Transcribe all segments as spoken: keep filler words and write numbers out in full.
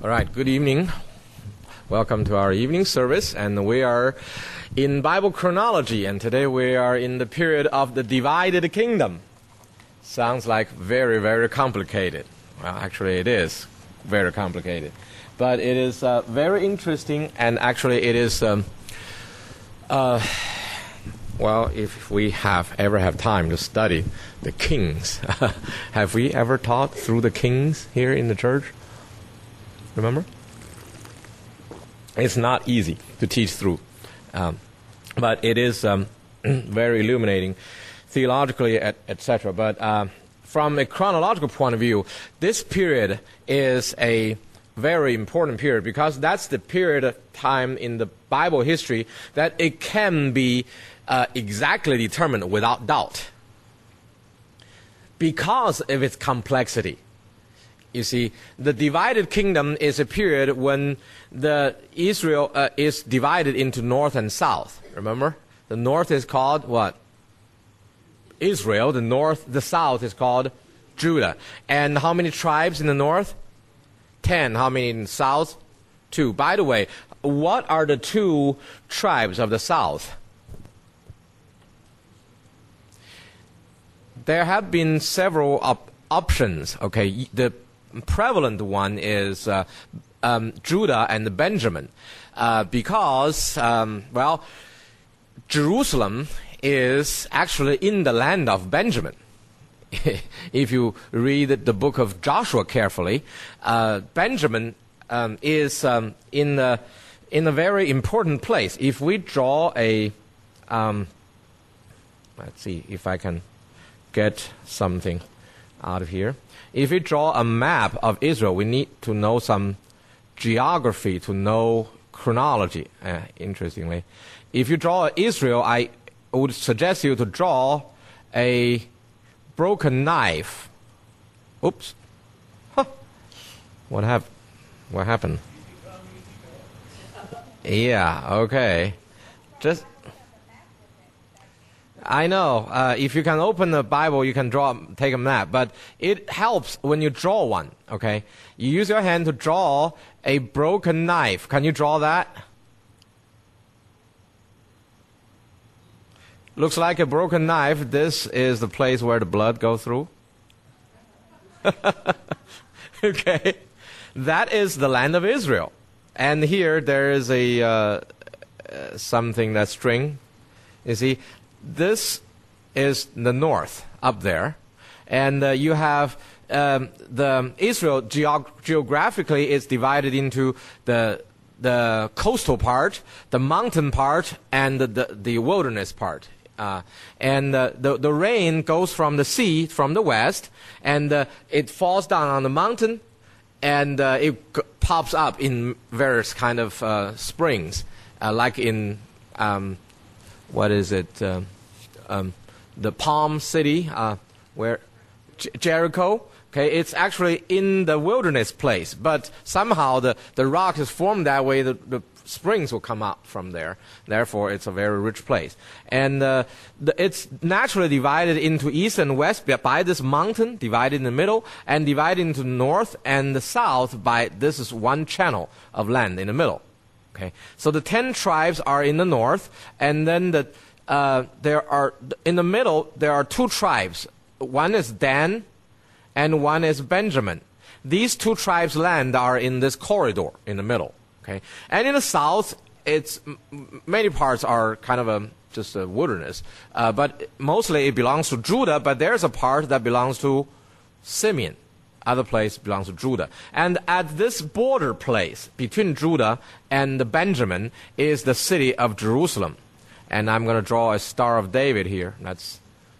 All right, good evening. Welcome to our evening service, and we are in Bible chronology, and today we are in the period of the divided kingdom. Sounds like very, very complicated. Well, actually it is very complicated. But it is uh, very interesting, and actually it is, um, uh, well, if we have ever have time to study the kings. Have we ever taught through the kings here in the church? Remember? It's not easy to teach through. Um, but it is um, very illuminating theologically, et cetera. But uh, from a chronological point of view, this period is a very important period because that's the period of time in the Bible history that it can be uh, exactly determined without doubt because of its complexity. You see, the divided kingdom is a period when the Israel uh, is divided into north and south. Remember? The north is called what? Israel. The north, the south is called Judah. And how many tribes in the north? Ten. How many in the south? Two. By the way, what are the two tribes of the south? There have been several op- options. Okay, the prevalent one is uh, um, Judah and Benjamin, uh, because, um, well, Jerusalem is actually in the land of Benjamin. If you read the book of Joshua carefully, uh, Benjamin um, is um, in, a, in a very important place. If we draw a, um, let's see if I can get something out of here. If we draw a map of Israel, we need to know some geography to know chronology, uh, interestingly. If you draw Israel, I would suggest you to draw a broken knife. Oops. Huh. What, hap- what happened? Yeah, okay. Just... I know. Uh, if you can open the Bible, you can draw, take a map. But it helps when you draw one, okay? You use your hand to draw a broken knife. Can you draw that? Looks like a broken knife. This is the place where the blood goes through. Okay. That is the land of Israel. And here there is a uh, uh, something that's string. You see? This is the north up there, and uh, you have um, the Israel geog- geographically is divided into the the coastal part, the mountain part, and the the, the wilderness part. Uh, and uh, the the rain goes from the sea from the west, and uh, it falls down on the mountain, and uh, it g- pops up in various kind of uh, springs, uh, like in um, what is it? Uh, Um, the Palm City, uh, where J- Jericho. Okay, it's actually in the wilderness place, but somehow the, the rock is formed that way. The, the springs will come out from there. Therefore, it's a very rich place, and uh, the, it's naturally divided into east and west by this mountain, divided in the middle, and divided into north and the south by this is one channel of land in the middle. Okay, so the ten tribes are in the north, and then the Uh, there are, in the middle, there are two tribes. One is Dan, and one is Benjamin. These two tribes' land are in this corridor in the middle. Okay, and in the south, it's many parts are kind of a just a wilderness, uh, but mostly it belongs to Judah. But there's a part that belongs to Simeon. Other place belongs to Judah. And at this border place between Judah and Benjamin is the city of Jerusalem. And I'm going to draw a Star of David here. That's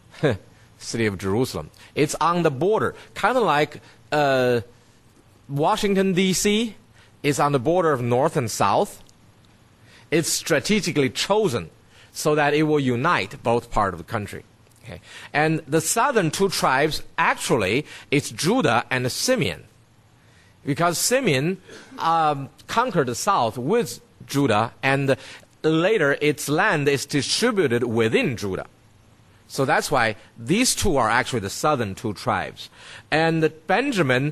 city of Jerusalem. It's on the border. Kind of like uh, Washington, D C is on the border of north and south. It's strategically chosen so that it will unite both parts of the country. Okay. And the southern two tribes, actually, it's Judah and Simeon. Because Simeon um, conquered the south with Judah, and later its land is distributed within Judah. So that's why these two are actually the southern two tribes. And Benjamin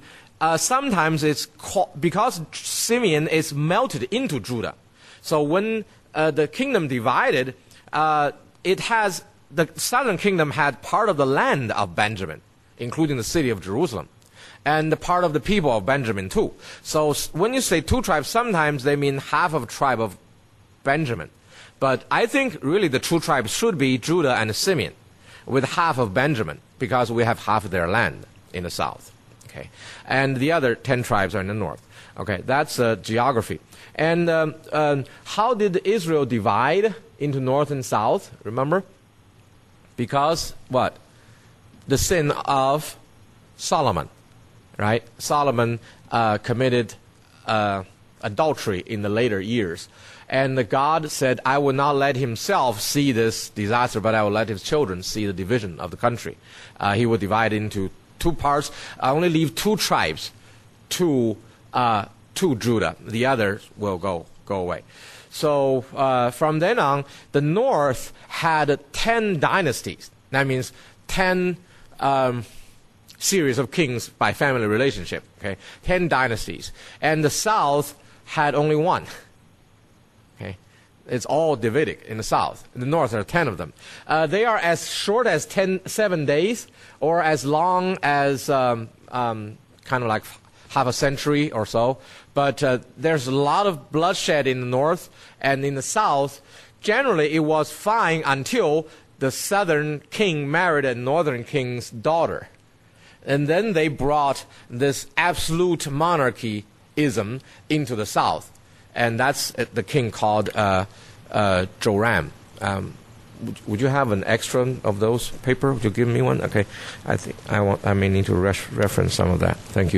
uh, sometimes it's called, because Simeon is melted into Judah. So when uh, the kingdom divided, uh, it has, the southern kingdom had part of the land of Benjamin, including the city of Jerusalem, and the part of the people of Benjamin too. So when you say two tribes, sometimes they mean half of a tribe of Benjamin. But I think really the true tribes should be Judah and Simeon, with half of Benjamin, because we have half of their land in the south. Okay, and the other ten tribes are in the north. Okay, that's uh, geography. And um, um, how did Israel divide into north and south? Remember? Because what? The sin of Solomon, right? Solomon uh, committed uh, adultery in the later years. And God said, I will not let himself see this disaster, but I will let his children see the division of the country. Uh, he will divide into two parts. I only leave two tribes to, uh, to Judah. The others will go, go away. So uh, from then on, the north had ten dynasties. That means ten um, series of kings by family relationship. Okay, ten dynasties. And the south had only one. Okay, it's all Davidic in the south. In the north, there are ten of them. Uh, they are as short as ten, seven days, or as long as um, um, kind of like half a century or so. But uh, there's a lot of bloodshed in the north, and in the south, generally it was fine until the southern king married a northern king's daughter. And then they brought this absolute monarchyism into the south. And that's the king called uh, uh, Joram. Um, would, would you have an extra of those paper? Would you give me one? Okay, I think I want. I may need to res- reference some of that. Thank you.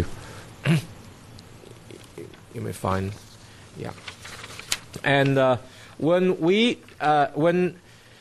You may find, yeah. And uh, when we, uh, when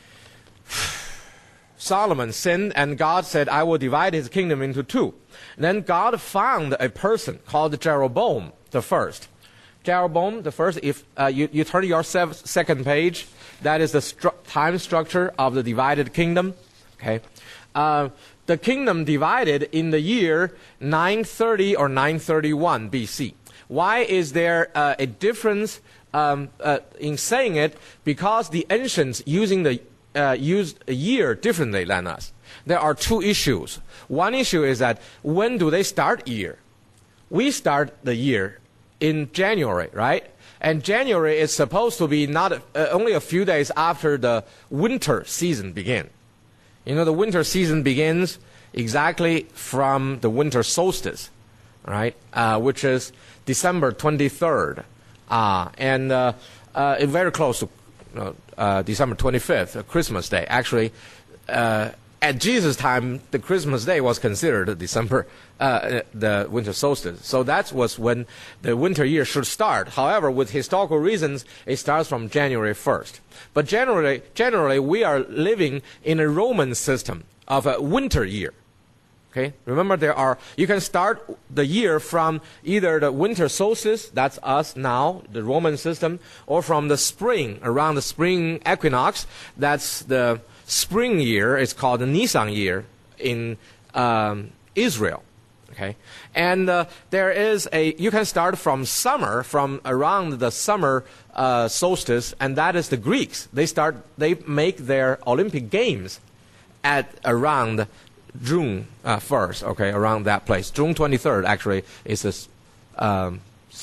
Solomon sinned, and God said, "I will divide his kingdom into two," then God found a person called Jeroboam the first. Jeroboam the first, if uh, you, you turn to your sev- second page, that is the stru- time structure of the divided kingdom. Okay, uh, the kingdom divided in the year nine thirty or nine thirty-one B C. Why is there uh, a difference um, uh, in saying it? Because the ancients using the uh, used a year differently than us. There are two issues. One issue is that when do they start year? We start the year in January, right? And January is supposed to be not uh, only a few days after the winter season begins. You know, the winter season begins exactly from the winter solstice, right? Uh, which is December twenty-third, uh, and uh, uh, very close to uh, uh, December twenty-fifth, uh, Christmas Day. Actually, uh, at Jesus' time, the Christmas Day was considered December, uh, the winter solstice. So that was when the winter year should start. However, with historical reasons, it starts from January first. But generally, generally, we are living in a Roman system of a winter year. Okay, remember there are, you can start the year from either the winter solstice, that's us now, the Roman system, or from the spring, around the spring equinox, that's the spring year. It's called the Nisan year in um, Israel. Okay, and uh, there is a, you can start from summer, from around the summer uh, solstice, and that is the Greeks. They start, they make their Olympic Games at around June uh, first, okay, around that place. June twenty-third, actually, is this um,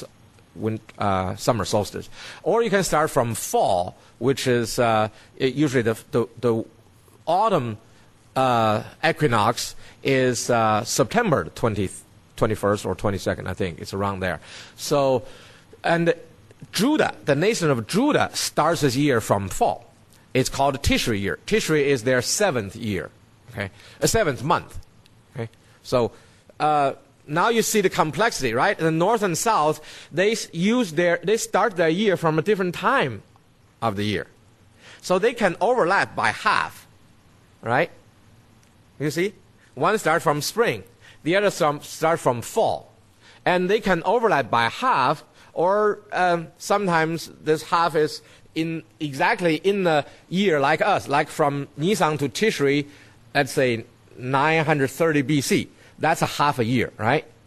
win, uh, summer solstice. Or you can start from fall, which is uh, it, usually the, the, the autumn uh, equinox is uh, September twentieth, twenty-first or twenty-second, I think. It's around there. So, and Judah, the nation of Judah, starts this year from fall. It's called Tishri year. Tishri is their seventh year. Okay, a seventh month. Okay, so uh, now you see the complexity, right? The north and south, they use their, they start their year from a different time of the year, so they can overlap by half, right? You see, one start from spring, the other some start from fall, and they can overlap by half, or um, sometimes this half is in exactly in the year like us, like from Nisan to Tishri. Let's say nine hundred thirty B C. That's a half a year, right?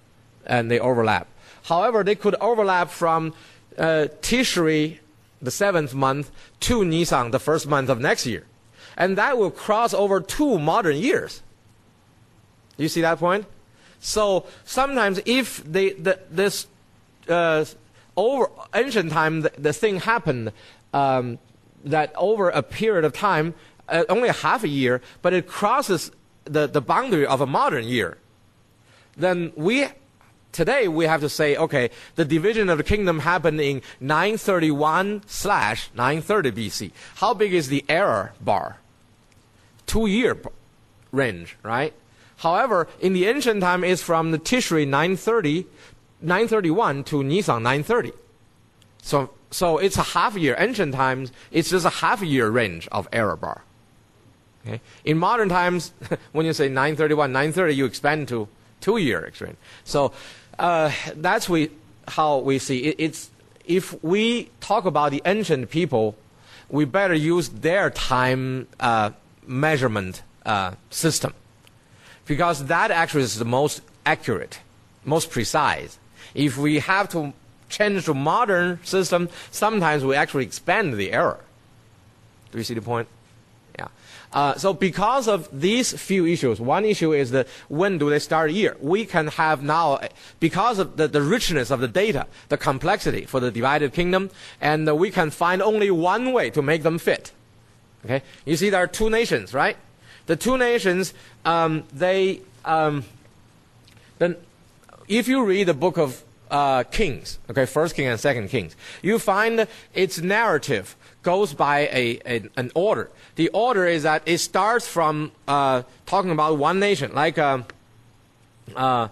and they overlap. However, they could overlap from uh, Tishri, the seventh month, to Nisan, the first month of next year. And that will cross over two modern years. You see that point? So sometimes if they, the, this uh, over ancient time, the, the thing happened um, that over a period of time, uh, only half a year, but it crosses the, the boundary of a modern year, then we today we have to say, okay, the division of the kingdom happened in nine thirty-one slash nine thirty B C. How big is the error bar? Two-year range, right? However, in the ancient time, it's from the Tishri nine thirty, nine thirty-one to Nisan nine thirty. So, so it's a half year. Ancient times, it's just a half year range of error bar. Okay? In modern times, when you say nine thirty-one, nine thirty, you expand to two-year exchange. So uh, that's we, how we see it. It's, if we talk about the ancient people, we better use their time uh, measurement uh, system, because that actually is the most accurate, most precise. If we have to change to modern system, sometimes we actually expand the error. Do you see the point? Yeah. Uh, so because of these few issues, one issue is that when do they start a year? We can have now, because of the, the richness of the data, the complexity for the divided kingdom, and uh, we can find only one way to make them fit. Okay? You see there are two nations, right? The two nations, um, they, um, then if you read the book of uh, Kings, okay, First King and Second Kings, you find its narrative goes by a, a an order. The order is that it starts from uh, talking about one nation, like uh, uh,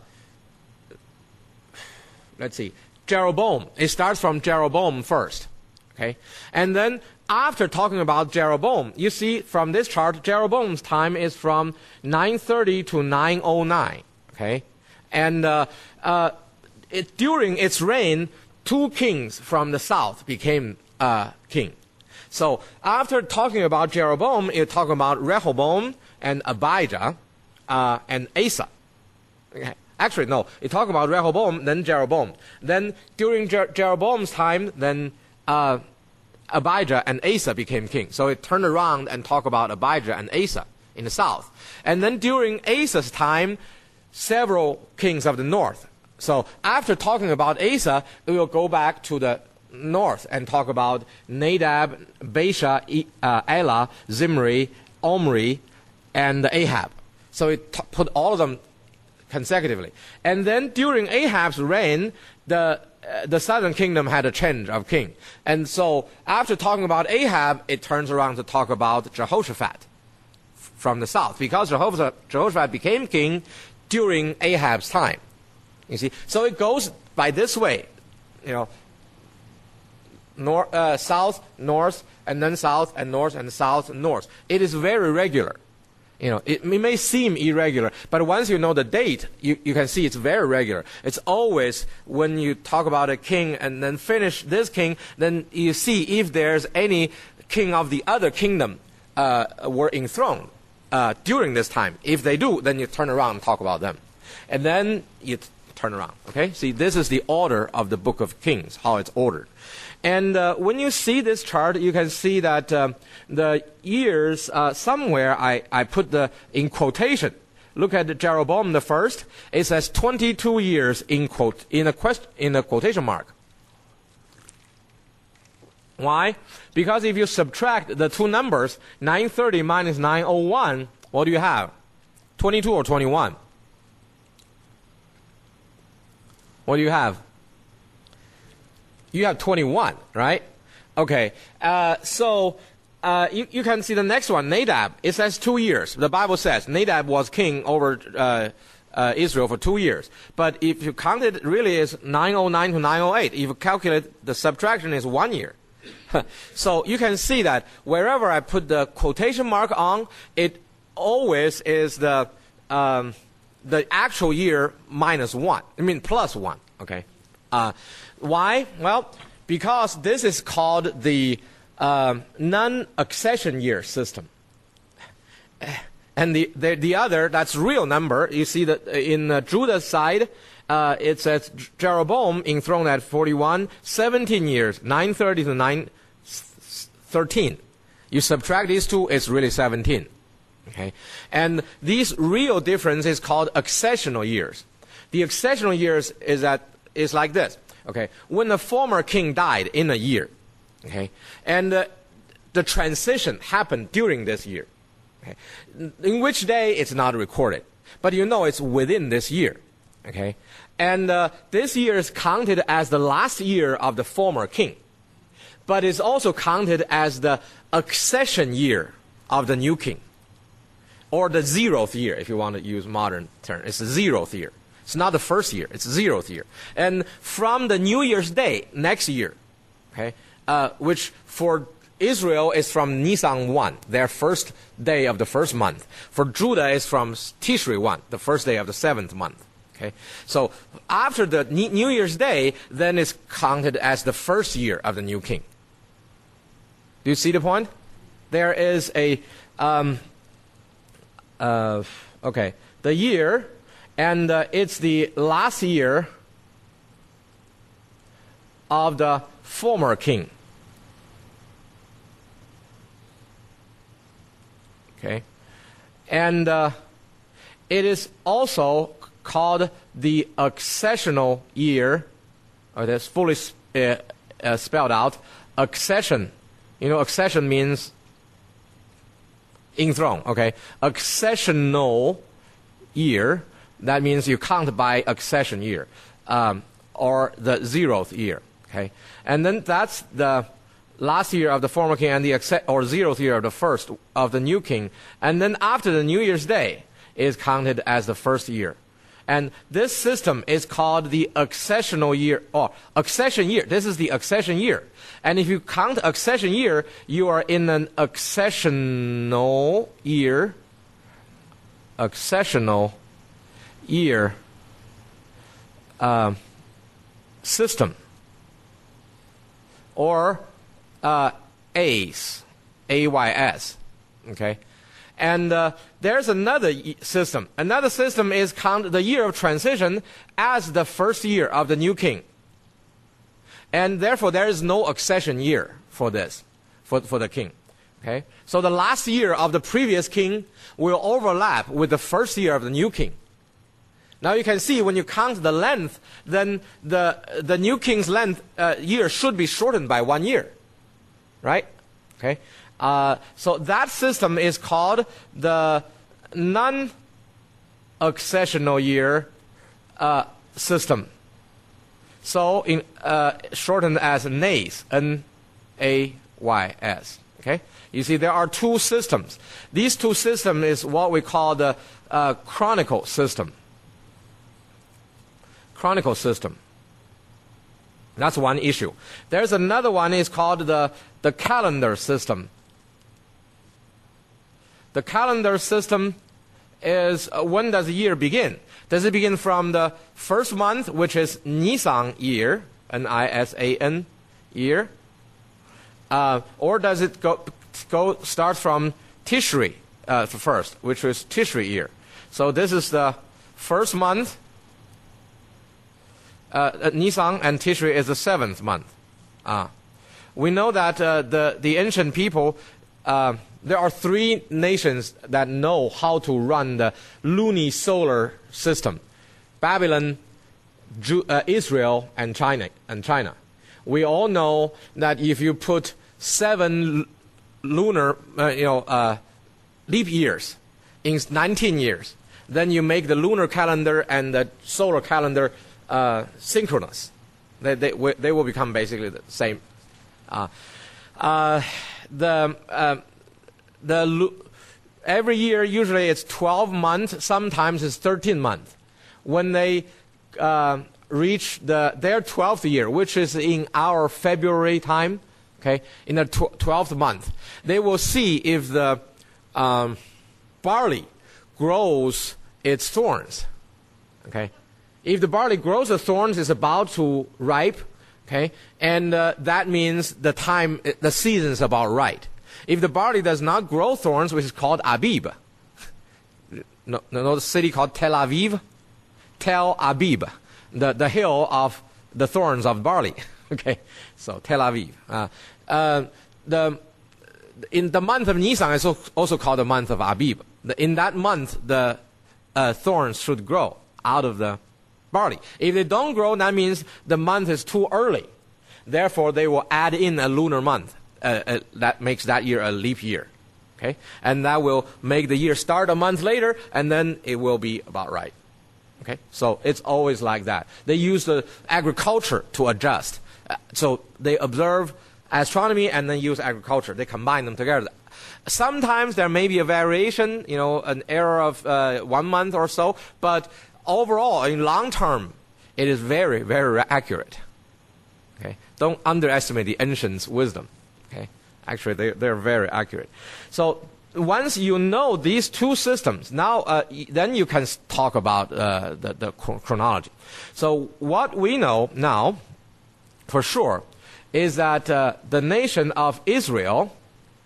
let's see, Jeroboam. It starts from Jeroboam first, okay, and then after talking about Jeroboam, you see from this chart, Jeroboam's time is from nine thirty to nine oh nine, okay, and uh, uh, it, during its reign, two kings from the south became uh, king. So after talking about Jeroboam, you talk about Rehoboam and Abijah uh, and Asa. Okay. Actually, no, you talk about Rehoboam, then Jeroboam. Then during Jer Jeroboam's time, then uh, Abijah and Asa became king. So it turned around and talked about Abijah and Asa in the south. And then during Asa's time, several kings of the north. So after talking about Asa, we will go back to the north and talk about Nadab, Baasha, uh, Elah, Zimri, Omri, and Ahab. So it t put all of them consecutively. And then during Ahab's reign, the uh, the southern kingdom had a change of king. And so after talking about Ahab, it turns around to talk about Jehoshaphat from the south, because Jehoshaphat became king during Ahab's time. You see, so it goes by this way, you know. North, uh, south, north, and then south, and north, and south, and north. It is very regular. You know, it, it may seem irregular, but once you know the date, you, you can see it's very regular. It's always when you talk about a king and then finish this king, then you see if there's any king of the other kingdom uh, were enthroned uh, during this time. If they do, then you turn around and talk about them. And then you turn around. Okay? See, this is the order of the book of Kings, how it's ordered. And uh, when you see this chart, you can see that uh, the years, uh, somewhere I, I put the in quotation. Look at Jeroboam the first. It says twenty-two years in quote in a quest, in a quotation mark. Why? Because if you subtract the two numbers, nine thirty minus nine oh one, what do you have? twenty-two or twenty-one? What do you have? You have twenty-one, right? Okay. Uh, so uh, you, you can see the next one, Nadab. It says two years. The Bible says Nadab was king over uh, uh, Israel for two years. But if you count it, really is nine oh nine to nine oh eight. If you calculate, the subtraction is one year. So you can see that wherever I put the quotation mark on, it always is the um, the actual year minus one. I mean plus one. Okay. Uh, why? Well, because this is called the uh, non-accession year system. And the, the, the other, that's real number. You see that in uh, Judah's side uh, it says Jeroboam enthroned at forty-one, seventeen years, nine thirty to nine thirteen. You subtract these two, it's really seventeen. Okay, and these real difference is called accessional years. The accessional years is that is like this. Okay, when the former king died in a year, okay, and uh, the transition happened during this year. Okay, in which day it's not recorded, but you know it's within this year. Okay, and uh, this year is counted as the last year of the former king, but it's also counted as the accession year of the new king. Or the zeroth year, if you want to use modern term. It's the zeroth year. It's not the first year. It's the zeroth year. And from the New Year's Day, next year, okay, uh, which for Israel is from Nisan one, their first day of the first month. For Judah is from Tishri one, the first day of the seventh month. Okay, so after the New Year's Day, then it's counted as the first year of the new king. Do you see the point? There is a... Um, Uh, okay, the year, and uh, it's the last year of the former king. Okay, and uh, it is also called the accessional year, or that's fully uh, uh, spelled out, accession. You know, accession means enthroned, okay? Accessional year, that means you count by accession year, um, or the zeroth year, okay? And then that's the last year of the former king and the acce- or zeroth year of the first of the new king. And then after the New Year's Day is counted as the first year. And this system is called the accessional year, or accession year. This is the accession year. And if you count accession year, you are in an accessional year, accessional year uh, system, or uh, A's, A Y S, okay? And uh, there's another system. Another system is count the year of transition as the first year of the new king. And therefore, there is no accession year for this, for, for the king. Okay? So the last year of the previous king will overlap with the first year of the new king. Now you can see when you count the length, then the, the new king's length uh, year should be shortened by one year. Right? Okay? Uh, so that system is called the non-accessional year uh, system. So in uh, shortened as N A Y S, N A Y S. Okay, you see there are two systems. These two systems is what we call the uh, chronicle system. Chronicle system. That's one issue. There's another one is called the the calendar system. The calendar system is uh, when does the year begin? Does it begin from the first month, which is Nisan year, N I S A N year, uh, or does it go go start from Tishri uh, first, which is Tishri year? So this is the first month. Uh, Nisan, and Tishri is the seventh month. Uh, we know that uh, the the ancient people. Uh, There are three nations that know how to run the lunisolar system: Babylon, Ju- uh, Israel, and China. And China. We all know that if you put seven lunar, uh, you know, uh, leap years in nineteen years, then you make the lunar calendar and the solar calendar uh, synchronous. They they they will become basically the same. Uh, uh, the uh, The every year usually it's twelve months. Sometimes it's thirteen months. When they uh, reach the their twelfth year, which is in our February time, okay, in the tw- twelfth month, they will see if the um, barley grows its thorns. Okay, if the barley grows the thorns, it's about to ripe. Okay, and uh, that means the time, the season is about right. If the barley does not grow thorns, which is called Abib, no, no, the city called Tel Aviv, Tel Abib. the, the hill of the thorns of barley. Okay, so Tel Aviv. Uh, uh, the, in the month of Nisan is also called the month of Abib. The, in that month, the uh, thorns should grow out of the barley. If they don't grow, that means the month is too early. Therefore, they will add in a lunar month. Uh, uh, that makes that year a leap year. Okay? And that will make the year start a month later, and then it will be about right. Okay? So it's always like that. They use the agriculture to adjust. Uh, so they observe astronomy and then use agriculture. They combine them together. Sometimes there may be a variation, you know, an error of uh, one month or so, but overall, in long term, it is very, very accurate. Okay? Don't underestimate the ancients' wisdom. Okay? Actually, they, they're very accurate. So once you know these two systems, now uh, then you can talk about uh, the, the chronology. So what we know now, for sure, is that uh, the nation of Israel,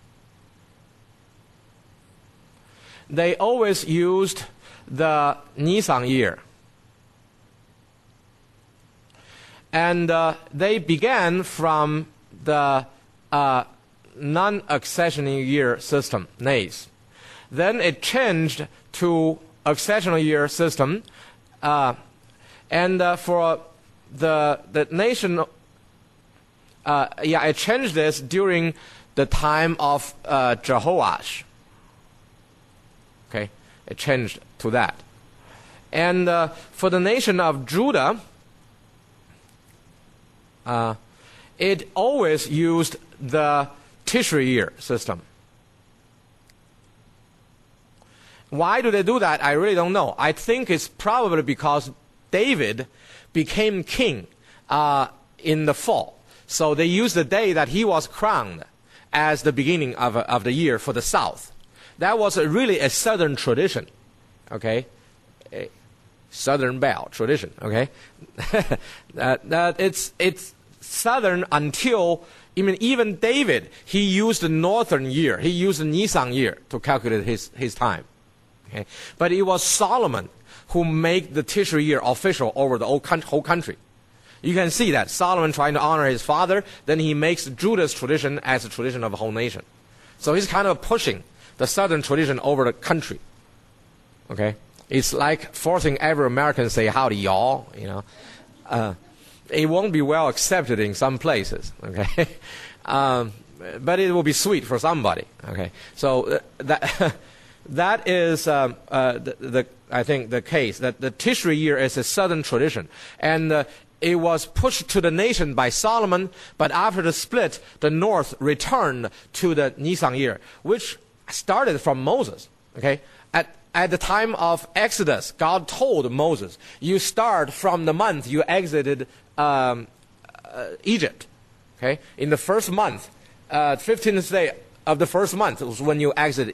they always used the Nisan year. And uh, they began from the uh, non-accessional year system, N A S. Then it changed to accessional year system. Uh, and uh, for the, the nation, uh, yeah, it changed this during the time of uh, Jehoash. Okay, it changed to that. And uh, for the nation of Judah, uh, it always used the Tishri year system. Why do they do that? I really don't know. I think it's probably because David became king uh, in the fall. So they used the day that he was crowned as the beginning of, of the year for the south. That was a really a southern tradition, okay? A southern belle tradition, okay? that, that it's, it's southern until, I mean, even David, he used the northern year. He used the Nisan year to calculate his, his time. Okay? But it was Solomon who made the Tishri year official over the whole country. You can see that. Solomon trying to honor his father, then he makes Judah's tradition as a tradition of the whole nation. So he's kind of pushing the southern tradition over the country. Okay? It's like forcing every American to say, howdy, y'all, you know. Uh, it won't be well accepted in some places, okay? um, but it will be sweet for somebody, okay? So uh, that, that is, um, uh, the, the, I think, the case, that the Tishri year is a southern tradition. And uh, it was pushed to the nation by Solomon, but after the split, the north returned to the Nisan year, which started from Moses, okay? At, at the time of Exodus, God told Moses, you start from the month you exited um, uh, Egypt, okay? In the first month, uh, fifteenth day of the first month was when you exited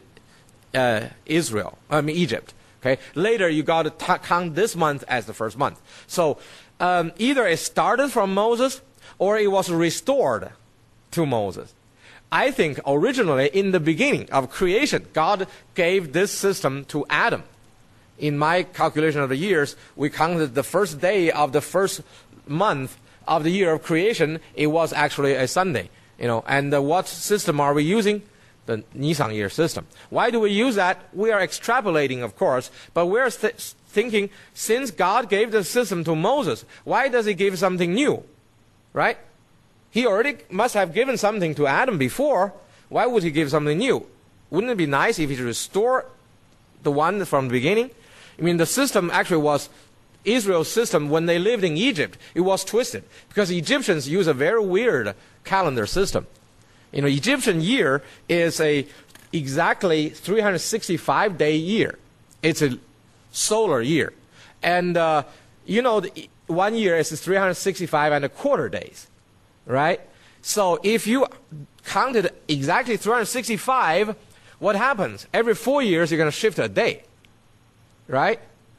uh, Israel, I mean Egypt, okay? Later, you got to t- count this month as the first month. So um, either it started from Moses or it was restored to Moses. I think originally, in the beginning of creation, God gave this system to Adam. In my calculation of the years, we counted the first day of the first month of the year of creation. It was actually a Sunday, you know. And uh, what system are we using? The Nisan year system. Why do we use that? We are extrapolating, of course, but we're th- thinking, since God gave the system to Moses, why does he give something new, right? He already must have given something to Adam before. Why would he give something new? Wouldn't it be nice if he restored the one from the beginning? I mean, the system actually was Israel's system when they lived in Egypt. It was twisted because Egyptians use a very weird calendar system. You know, Egyptian year is a exactly three hundred sixty-five day year. It's a solar year. And, uh, you know, the, one year is three hundred sixty-five and a quarter days. Right? So if you counted exactly three hundred sixty-five, what happens? Every four years, you're going to shift a day. Right?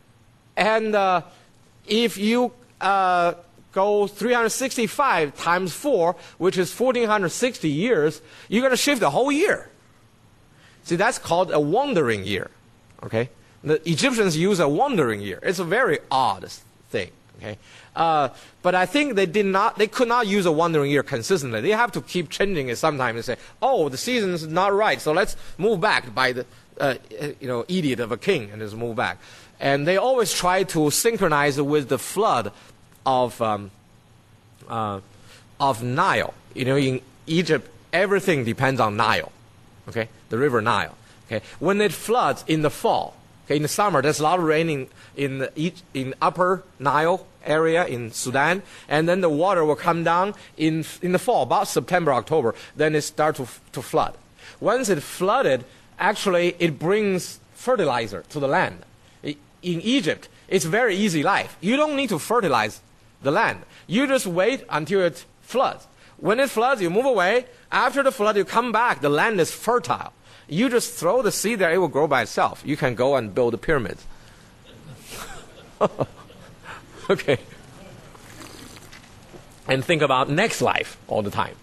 And uh, if you uh, go three hundred sixty-five times four, which is one thousand four hundred sixty years, you're going to shift the whole year. See, that's called a wandering year. Okay? The Egyptians use a wandering year. It's a very odd thing. Okay, uh, but I think they did not. They could not use a wandering year consistently. They have to keep changing it sometimes and say, "Oh, the season is not right, so let's move back by the uh, you know edict of a king and just move back." And they always try to synchronize it with the flood of um, uh, of Nile. You know, in Egypt, everything depends on Nile. Okay, the river Nile. Okay, when it floods in the fall, okay, in the summer, there's a lot of rain in the in upper Nile area in Sudan, and then the water will come down in in the fall, about September, October. Then it starts to to flood. Once it flooded, actually, it brings fertilizer to the land. In Egypt, it's very easy life. You don't need to fertilize the land. You just wait until it floods. When it floods, you move away. After the flood, you come back. The land is fertile. You just throw the seed there, it will grow by itself. You can go and build the pyramids. Okay. And think about next life all the time.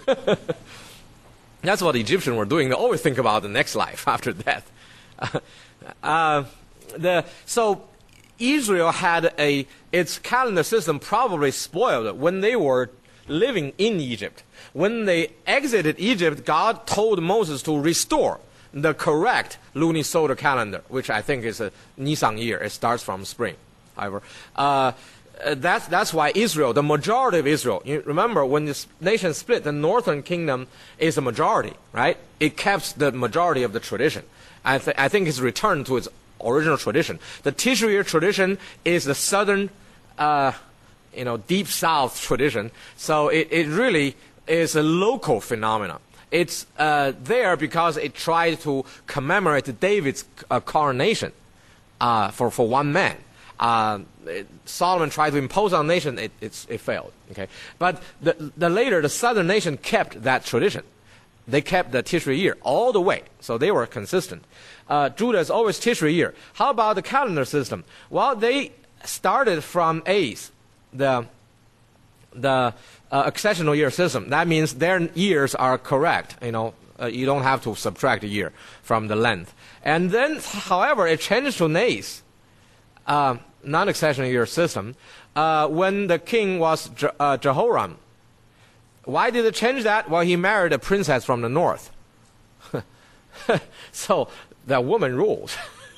That's what the Egyptians were doing. They always think about the next life after death. Uh, uh, the, so Israel had a, its calendar system probably spoiled when they were living in Egypt. When they exited Egypt, God told Moses to restore the correct lunisolar calendar, which I think is a Nisan year. It starts from spring. However, uh, that's, that's why Israel, the majority of Israel, you remember when this nation split, the northern kingdom is a majority, right? It kept the majority of the tradition. I, th- I think it's returned to its original tradition. The Tishri year tradition is the southern, uh, you know, deep south tradition. So it, it really is a local phenomenon. It's uh, there because it tried to commemorate David's uh, coronation uh, for, for one man. Uh, it, Solomon tried to impose on the nation, it, it's, it failed. Okay, but the, the later, the southern nation kept that tradition. They kept the Tishri year all the way, so they were consistent. Uh, Judah is always Tishri year. How about the calendar system? Well, they started from Ace, the the uh, accessional year system. That means their years are correct. You know, uh, you don't have to subtract a year from the length. And then, however, it changed to Nace, uh, non-accessional year system, uh, when the king was Je- uh, Jehoram. Why did it change that? Well, he married a princess from the north. So that woman ruled.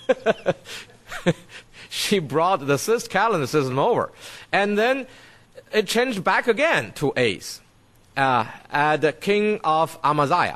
She brought the sixth calendar system over. And then it changed back again to Ace, uh, uh, the king of Amaziah.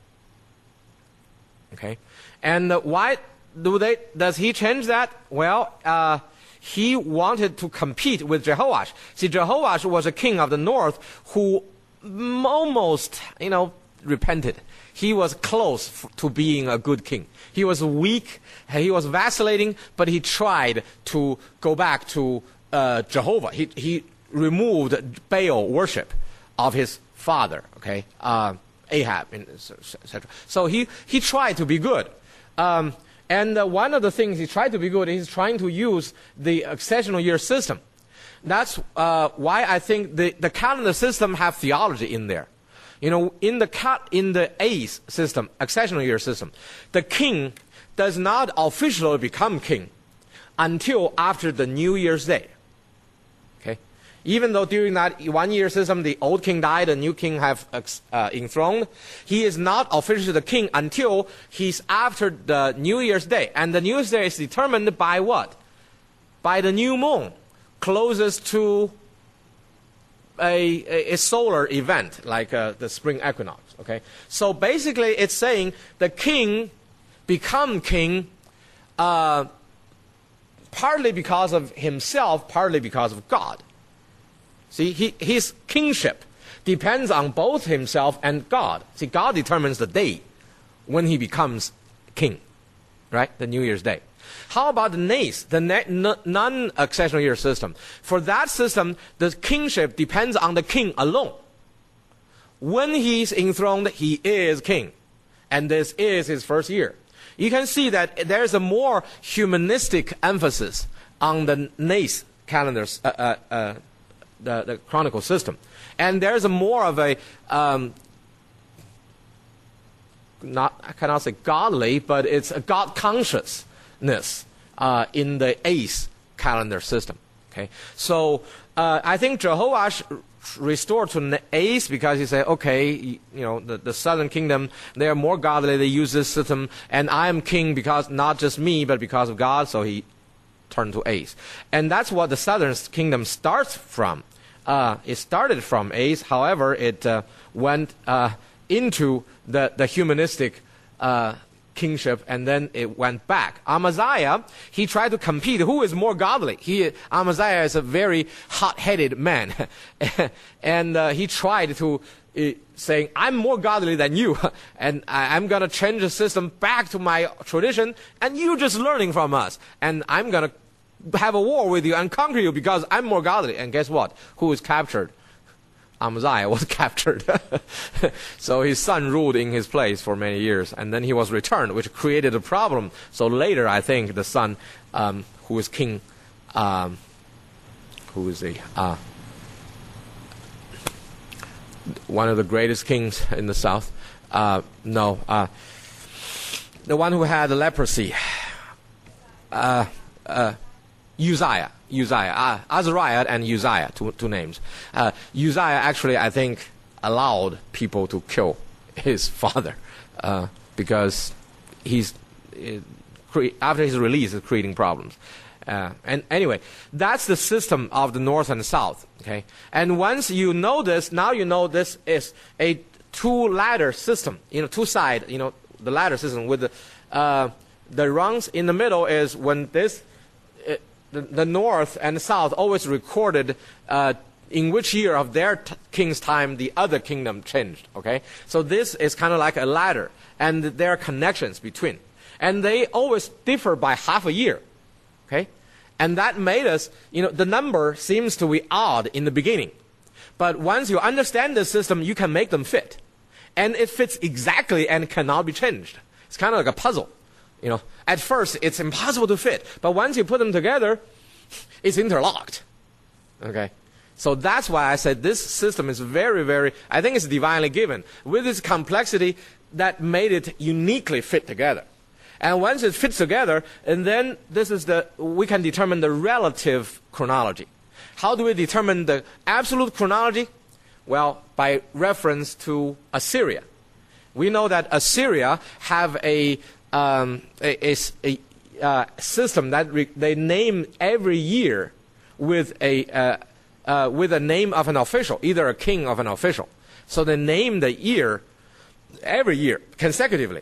Okay? And uh, why do they, does he change that? Well, uh, he wanted to compete with Jehoash. See, Jehoash was a king of the north who almost, you know, repented. He was close f- to being a good king. He was weak, he was vacillating, but he tried to go back to uh, Jehovah. He, he removed Baal worship of his father, okay, uh, Ahab, et cetera. So he, he tried to be good. Um, and uh, one of the things he tried to be good is trying to use the accessional year system. That's uh, why I think the, the calendar system have theology in there. You know, in the cat in the Ace system, accessional year system, the king does not officially become king until after the New Year's Day. Okay, even though during that one year system the old king died, the new king have uh, enthroned, he is not officially the king until he's after the New Year's Day, and the New Year's Day is determined by what? By the new moon. Closest to a, a, a solar event like uh, the spring equinox. Okay, so basically it's saying the king become king uh, partly because of himself, partly because of God. See, he, his kingship depends on both himself and God. See, God determines the day when he becomes king, right? The New Year's Day. How about the Nace, the non-accessional year system? For that system, the kingship depends on the king alone. When he's enthroned, he is king. And this is his first year. You can see that there's a more humanistic emphasis on the Nace calendars, uh, uh, uh, the, the chronicle system. And there's a more of a, um, not, I cannot say godly, but it's a God conscious. Uh, in the Ace calendar system. Okay? Okay, so uh, I think Jehoash restored to Asa because he said, okay, you know, the, the southern kingdom, they are more godly, they use this system, and I am king because not just me, but because of God, so he turned to Asa. And that's what the southern kingdom starts from. Uh, it started from Asa, however, it uh, went uh, into the, the humanistic uh, kingship, and then it went back. Amaziah, he tried to compete. Who is more godly? He, Amaziah is a very hot-headed man. and uh, he tried to uh, saying, I'm more godly than you, and I, I'm going to change the system back to my tradition, and you just learning from us. And I'm going to have a war with you and conquer you because I'm more godly. And guess what? Who was captured? Amaziah was captured. So his son ruled in his place for many years, and then he was returned, which created a problem. So later, I think, the son, um, who is king, um, who is the, uh, one of the greatest kings in the south, uh, no, uh, the one who had leprosy, uh, uh, Uzziah. Uzziah, uh, Azariah and Uzziah, two, two names. Uh, Uzziah actually, I think, allowed people to kill his father uh, because he's uh, cre- after his release, is creating problems. Uh, and anyway, that's the system of the north and south. Okay, and once you know this, now you know this is a two-ladder system. You know, two-side. You know, the ladder system with the uh, the rungs in the middle is when this. The, the north and the south always recorded uh, in which year of their t- king's time the other kingdom changed. Okay, so this is kind of like a ladder, and there are connections between, and they always differ by half a year. Okay, and that made us, you know, the number seems to be odd in the beginning, but once you understand the system, you can make them fit, and it fits exactly and cannot be changed. It's kind of like a puzzle. You know, at first it's impossible to fit, but once you put them together, it's interlocked. Okay, so that's why I said this system is very, very, I think it's divinely given with this complexity that made it uniquely fit together. And once it fits together, and then this is the, we can determine the relative chronology. How do we determine the absolute chronology? Well, by reference to Assyria. We know that Assyria have a Um, a, a, a uh, system that re- they name every year with a uh, uh, with a name of an official, either a king of an official. So they name the year every year consecutively.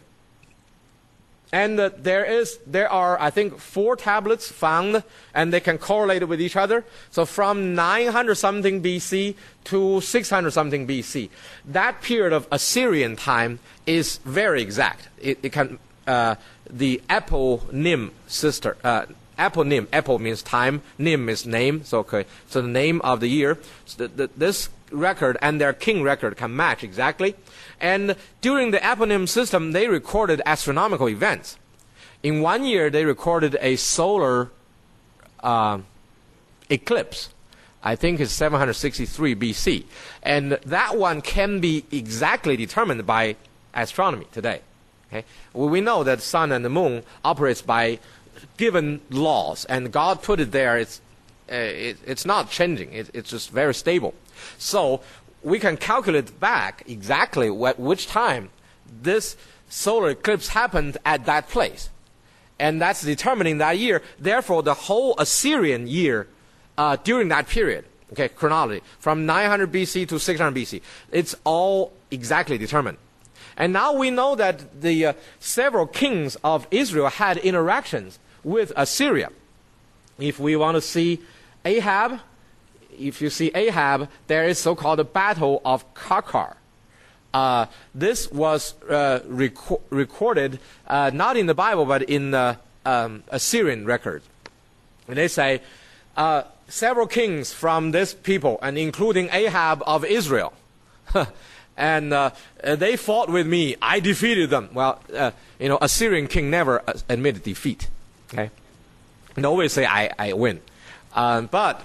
And uh, there is there are I think four tablets found, and they can correlate with each other. So from nine hundred something B C to six hundred something B C, that period of Assyrian time is very exact. It, it can Uh, the eponym sister, uh, eponym, epo means time, nym is name, so okay, so the name of the year. So the, the, this record and their king record can match exactly. And during the eponym system, they recorded astronomical events. In one year, they recorded a solar uh, eclipse. I think it's seven hundred sixty-three B C. And that one can be exactly determined by astronomy today. Okay? Well, we know that sun and the moon operates by given laws, and God put it there. It's uh, it, it's not changing. It, it's just very stable. So we can calculate back exactly what which time this solar eclipse happened at that place, and that's determining that year. Therefore, the whole Assyrian year uh, during that period, okay, chronology from nine hundred B C to six hundred B C, it's all exactly determined. And now we know that the uh, several kings of Israel had interactions with Assyria. If we want to see Ahab, if you see Ahab, there is so-called the Battle of Karkar. Uh, this was uh, reco- recorded uh, not in the Bible, but in the um, Assyrian record. And they say uh, several kings from this people, and including Ahab of Israel, and uh, they fought with me. I defeated them. Well, uh, you know, Assyrian king never admitted defeat. Okay, and always say I, I win. Um, but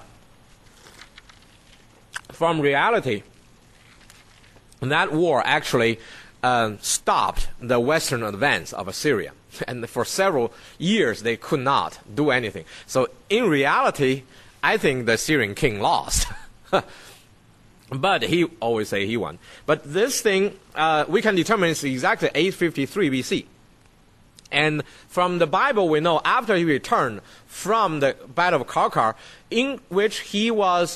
from reality, that war actually uh, stopped the western advance of Assyria. And for several years, they could not do anything. So in reality, I think the Syrian king lost. But he always say he won. But this thing, uh, we can determine it's exactly eight fifty-three B C. And from the Bible, we know after he returned from the Battle of Karkar, in which he was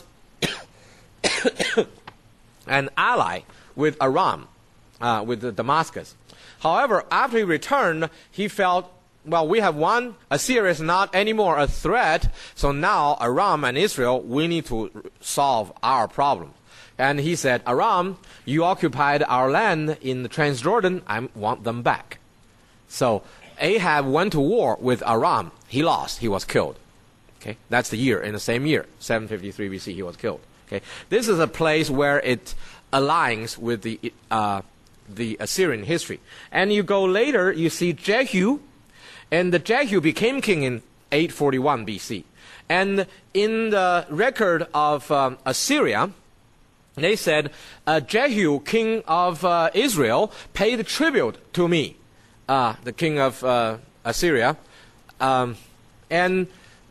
an ally with Aram, uh, with Damascus. However, after he returned, he felt, well, we have won. Assyria is not anymore a threat. So now Aram and Israel, we need to solve our problem. And he said, Aram, you occupied our land in the Transjordan. I want them back. So Ahab went to war with Aram. He lost. He was killed. Okay, that's the year. In the same year, seven fifty-three B C, he was killed. Okay, this is a place where it aligns with the uh, the Assyrian history. And you go later, you see Jehu, and the Jehu became king in eight forty-one B C. And in the record of um, Assyria, they said, uh, Jehu, king of uh, Israel, paid tribute to me, uh, the king of uh, Assyria. Um, and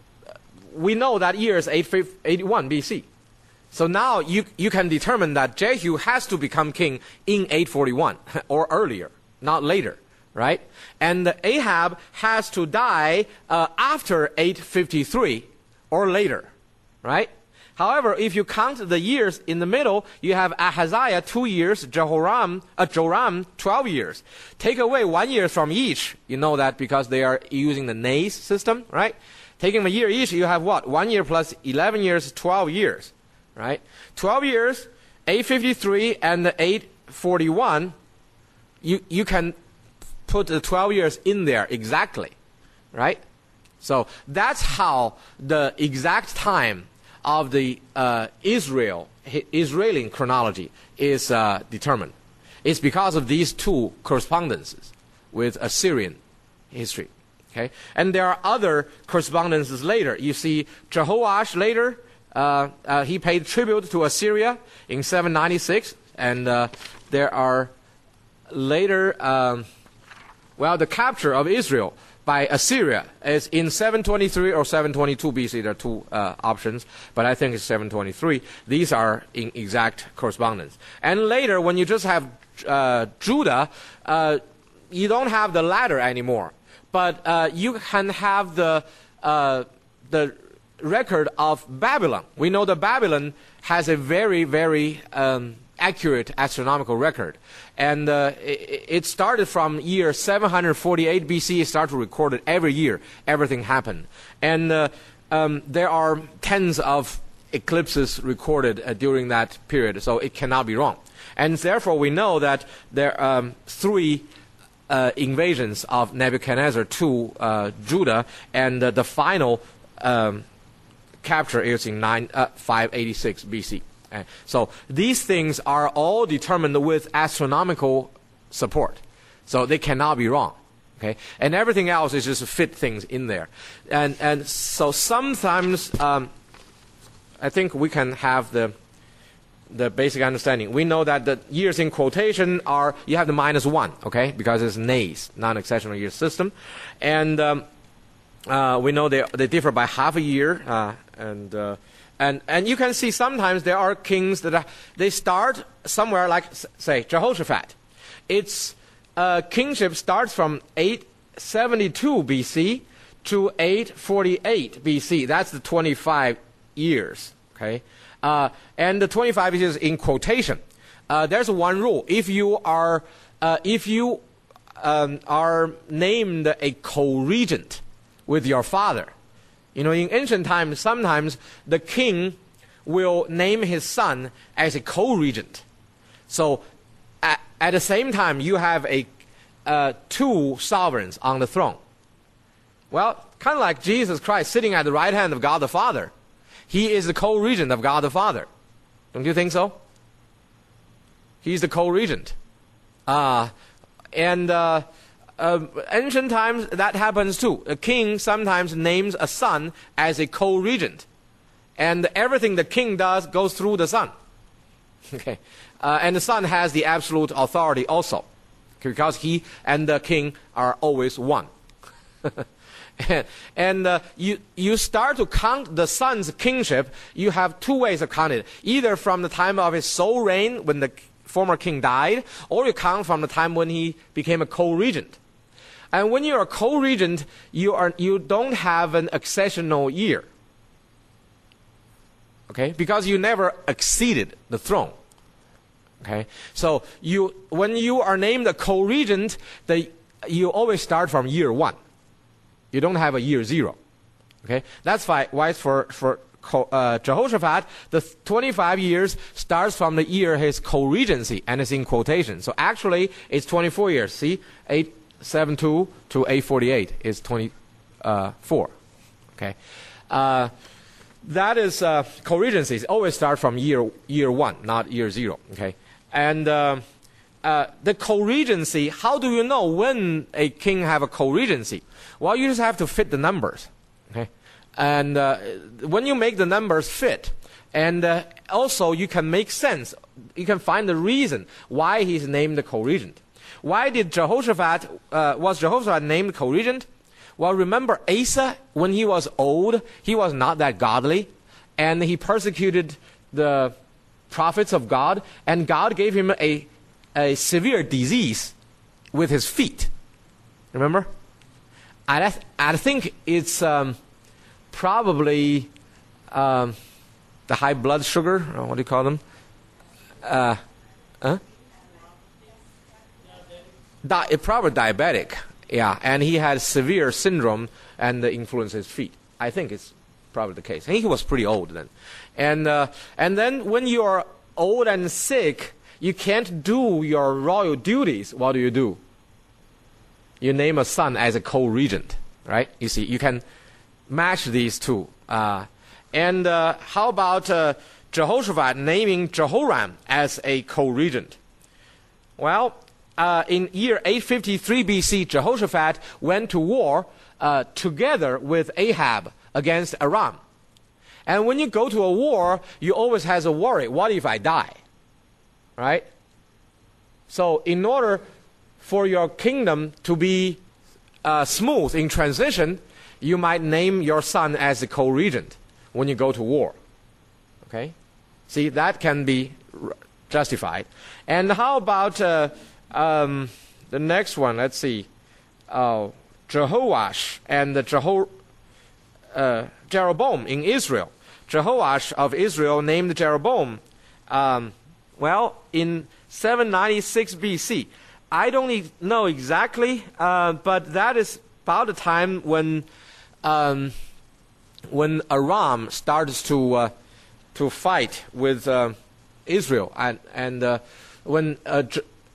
we know that year is eight eighty-one B C. So now you, you can determine that Jehu has to become king in eight forty-one or earlier, not later, right? And Ahab has to die uh, after eight fifty-three or later, right? However, if you count the years in the middle, you have Ahaziah two years, Jehoram, uh, Joram twelve years. Take away one year from each, you know that because they are using the Nays system, right? Taking a year each, you have what? One year plus eleven years, twelve years, right? twelve years, eight fifty-three and eight forty-one, you, you can put the twelve years in there exactly, right? So that's how the exact time of the uh, Israel Israeli chronology is uh, determined. It's because of these two correspondences with Assyrian history. Okay, and there are other correspondences later. You see, Jehoash later, uh, uh, he paid tribute to Assyria in seven ninety-six, and uh, there are later, um, well, the capture of Israel by Assyria is in seven twenty-three or seven twenty-two B C. There are two uh, options, but I think it's seven twenty-three. These are in exact correspondence. And later, when you just have uh, Judah, uh, you don't have the ladder anymore, but uh, you can have the uh, the record of Babylon. We know that Babylon has a very, very um, accurate astronomical record. And uh, it, it started from year seven forty-eight B C. It started to record it every year. Everything happened. And uh, um, there are tens of eclipses recorded uh, during that period, so it cannot be wrong. And therefore, we know that there are um, three uh, invasions of Nebuchadnezzar to uh, Judah, and uh, the final um, capture is in nine, uh, five eighty-six B C. So these things are all determined with astronomical support. So they cannot be wrong. Okay? And everything else is just fit things in there. And and so sometimes um, I think we can have the the basic understanding. We know that the years in quotation are, you have the minus one, okay? Because it's Nays, non-exceptional year system. And um, uh, we know they, they differ by half a year. Uh, and... Uh, And and you can see sometimes there are kings that are, they start somewhere like, say, Jehoshaphat. Its uh, kingship starts from eight seventy-two B C to eight forty-eight B C. That's the twenty-five years. Okay, uh, and the twenty-five years in quotation. Uh, there's one rule: if you are uh, if you um, are named a co-regent with your father. You know, in ancient times, sometimes the king will name his son as a co-regent. So, at, at the same time, you have a uh, two sovereigns on the throne. Well, kind of like Jesus Christ sitting at the right hand of God the Father. He is the co-regent of God the Father. Don't you think so? He's the co-regent. Uh, and... Uh, Uh, ancient times, that happens too. A king sometimes names a son as a co-regent. And everything the king does goes through the son. Okay, uh, and the son has the absolute authority also. Because he and the king are always one. and uh, you, you start to count the son's kingship, you have two ways of counting it. Either from the time of his sole reign, when the former king died, or you count from the time when he became a co-regent. And when you're a co-regent, you, are, you don't have an accessional year. Okay? Because you never exceeded the throne. Okay? So you, when you are named a co-regent, the, you always start from year one. You don't have a year zero. Okay? That's why, why for, for uh, Jehoshaphat, the twenty-five years starts from the year his co-regency, and it's in quotation. So actually, it's twenty-four years. See? eight seventy-two to eight forty-eight is twenty-four. Okay? Uh, that is uh, co-regency. It always start from year, year one, not year zero. Okay? And uh, uh, the co-regency, how do you know when a king have a co-regency? Well, you just have to fit the numbers. Okay? And uh, when you make the numbers fit, and uh, also you can make sense, you can find the reason why he's named the co-regent. Why did Jehoshaphat, uh, was Jehoshaphat named co-regent? Well, remember Asa, when he was old, he was not that godly, and he persecuted the prophets of God, and God gave him a, a severe disease with his feet. Remember? I, th I think it's um, probably um, the high blood sugar, or what do you call them? Uh, huh? Di probably diabetic, yeah, and he had severe syndrome and uh, influenced his feet. I think it's probably the case. I think he was pretty old then. And, uh, and then when you're old and sick, you can't do your royal duties. What do you do? You name a son as a co-regent, right? You see, you can match these two. Uh, and uh, how about uh, Jehoshaphat naming Jehoram as a co-regent? Well, uh, in year eight fifty-three B C, Jehoshaphat went to war uh, together with Ahab against Aram. And when you go to a war, you always have a worry, what if I die? Right? So in order for your kingdom to be uh, smooth in transition, you might name your son as a co-regent when you go to war. Okay? See, that can be justified. And how about uh, um, the next one? Let's see. Uh, Jehoash and the Jeho uh, Jeroboam in Israel. Jehoash of Israel named Jeroboam, um, well, in seven ninety-six B C. I don't e know exactly, uh, but that is about the time when um, when Aram starts to uh, to fight with uh, Israel, and and uh, when uh,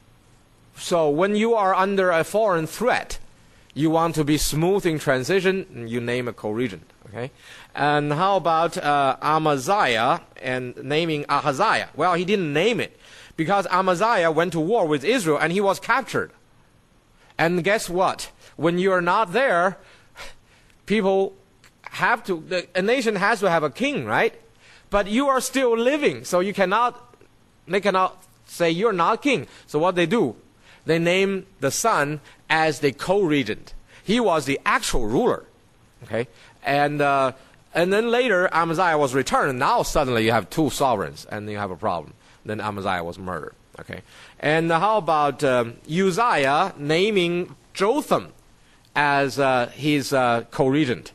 so when you are under a foreign threat, you want to be smooth in transition, and you name a co-regent. Okay, and how about uh, Amaziah and naming Ahaziah? Well, he didn't name it, because Amaziah went to war with Israel and he was captured. And guess what? When you're not there, people have to, the, a nation has to have a king, right? But you are still living, so you cannot, they cannot say you're not king. So what they do, they name the son as the co-regent. He was the actual ruler, okay? And, uh, and then later Amaziah was returned, and now suddenly you have two sovereigns, and you have a problem. Then Amaziah was murdered. Okay, and how about um, Uzziah naming Jotham as uh, his uh, co-regent?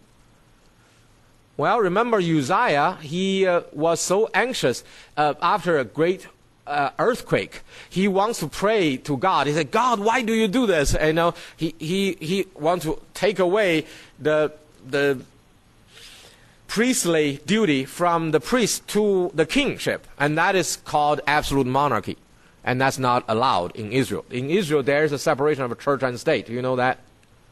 Well, remember Uzziah, he uh, was so anxious uh, after a great uh, earthquake. He wants to pray to God. He said, God, why do you do this? And, you know, he, he, he wants to take away the, the priestly duty from the priest to the kingship, and that is called absolute monarchy, and that's not allowed in Israel. In Israel, there is a separation of church and state. Do you know that?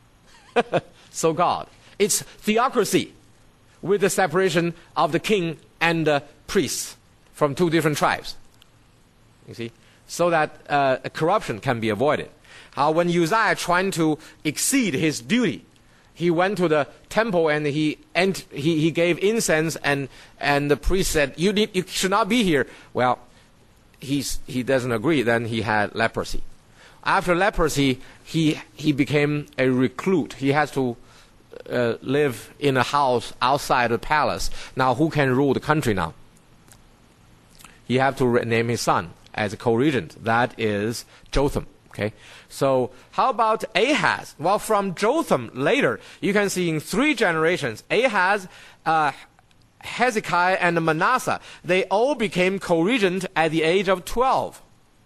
So God, it's theocracy with the separation of the king and the priests from two different tribes. You see, so that uh, corruption can be avoided. Uh, when Uzziah trying to exceed his duty, he went to the temple and he and he, he gave incense, and and the priest said, you need, you should not be here. Well, he's he doesn't agree. Then he had leprosy. After leprosy, he he became a recluse. He has to uh, live in a house outside the palace. Now, who can rule the country now? You have to re- name his son as a co-regent. That is Jotham. Okay, so how about Ahaz? Well, from Jotham later, you can see in three generations, Ahaz, uh, Hezekiah, and Manasseh, they all became co-regent at the age of twelve.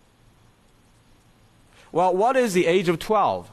Well, what is the age of twelve?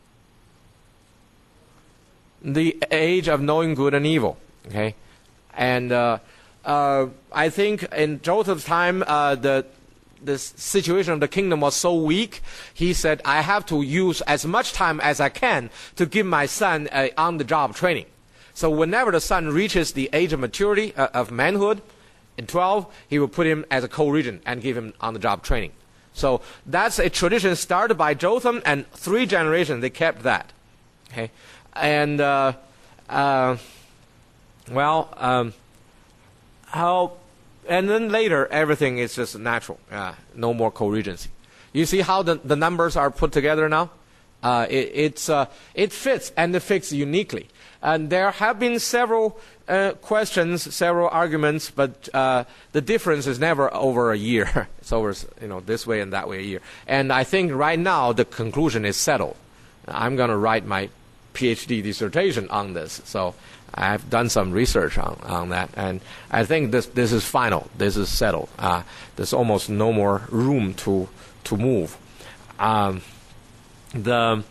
The age of knowing good and evil. Okay, and uh, uh, I think in Jotham's time, uh, the the situation of the kingdom was so weak, he said, I have to use as much time as I can to give my son uh, on-the-job training. So whenever the son reaches the age of maturity, uh, of manhood, in twelve, he will put him as a co-regent and give him on-the-job training. So that's a tradition started by Jotham, and three generations, they kept that. Okay, and, uh, uh, well, um, how... And then later, everything is just natural. Uh, no more co-regency. You see how the, the numbers are put together now? Uh, it, it's, uh, it fits, and it fits uniquely. And there have been several uh, questions, several arguments, but uh, the difference is never over a year. It's over, you know, this way and that way a year. And I think right now the conclusion is settled. I'm going to write my PhD dissertation on this. So I've done some research on, on that, and I think this this is final. This is settled. Uh, there's almost no more room to to move. Um, the